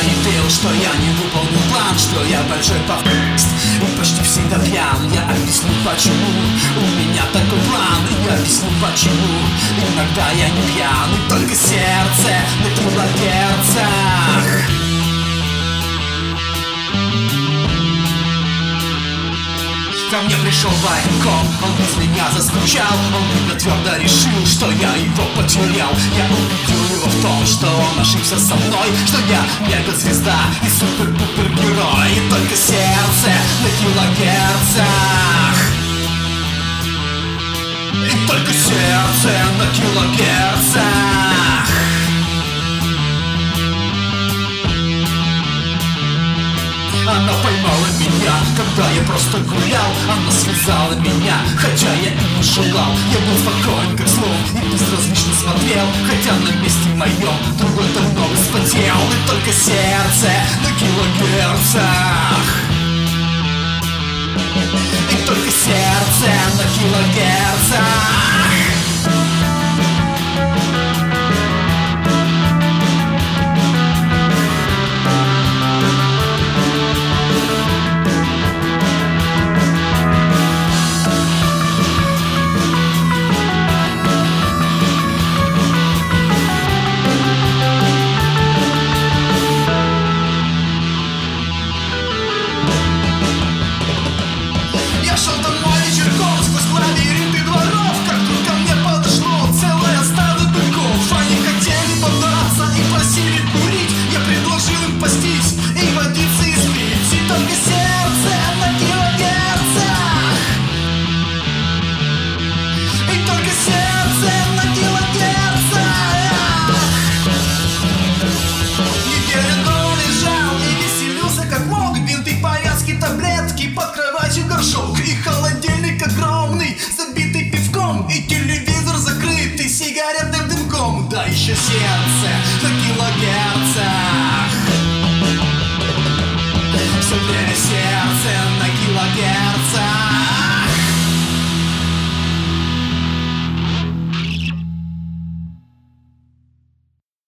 не верил, что я не выполнил план, что я большой попаст и почти всегда пьян. Я объясню почему, у меня такой план. Я объясню почему, иногда я не пьян, и только сердце на килогерцах. Ко мне пришел военком, он без меня заскучал. Он видно твердо решил, что я его потерял. Я убедил его в том, что он ошибся со мной, что я мега-звезда и супер-пупер-герой, и только сердце на килогерцах. И только сердце на килогерцах. Она поймала меня, когда я просто гулял. Она связала меня, хотя я и не желал. Я был спокоен, как слон, и безразлично смотрел, хотя на месте моем другой давно вспотел. И только сердце на килогерцах. И только сердце на килогерцах. Я шел домой вечерком сквозь лабиринты дворов, как тут ко мне подошло целое стадо быков. Они хотели подраться и просили курить. Я предложил им пастись и водиться и спить. И только сердце на килогерцах. И только сердце на килогерцах. Неделю дома лежал и веселился как мог. Бинты, повязки, таблетки, под кроватью горшок. И холодильник огромный, забитый пивком. И телевизор закрытый сигаретным дымком. Да еще сердце